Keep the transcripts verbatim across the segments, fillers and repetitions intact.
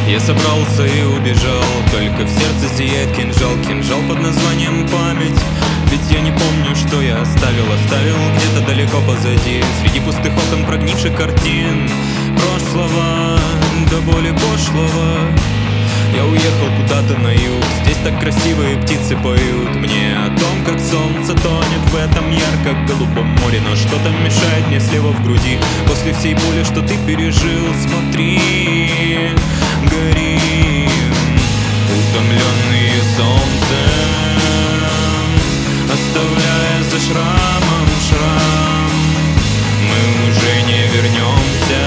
Я собрался и убежал, только в сердце сияет кинжал, кинжал под названием память. Ведь я не помню, что я оставил, оставил где-то далеко позади, среди пустых окон прогнивших картин прошлого, до боли пошлого. Я уехал куда-то на юг, здесь так красивые птицы поют мне о том, как солнце тонет в этом ярко-голубом море. Но что-то мешает мне слева в груди, после всей боли, что ты пережил. Смотри, горим, утомленные солнцем, оставляя за шрамом шрам. Мы уже не вернемся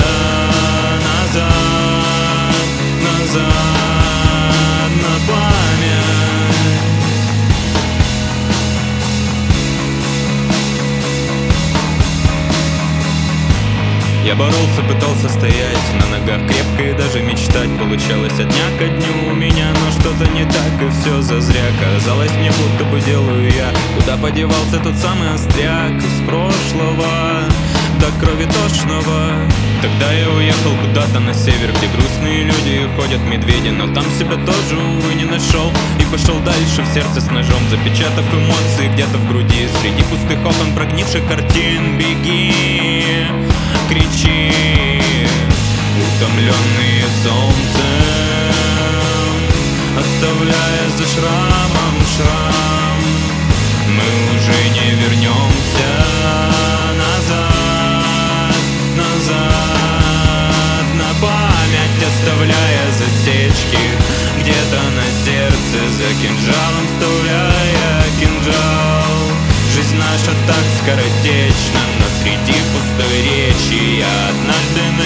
назад, назад на память. Я боролся, пытался стоять на ногах крепко и даже мечтать получалось от дня ко дню у меня, но что-то не так и все зазря. Казалось мне, будто бы делаю я. Куда подевался тот самый остряк из прошлого, до крови тошного? Тогда я уехал куда-то на север, где грустные люди ходят медведи, но там себя тоже, увы, не нашел. И пошел дальше в сердце с ножом, запечатав эмоции где-то в груди, среди пустых окон прогнивших картин. Беги, кричи, утомленные солнцем, оставляя за шрамом шрам. Мы уже не вернемся назад, назад на память, оставляя засечки где-то на сердце, за кинжалом вставляя кинжал. Жизнь наша так скоротечна, но среди пустой речи я однажды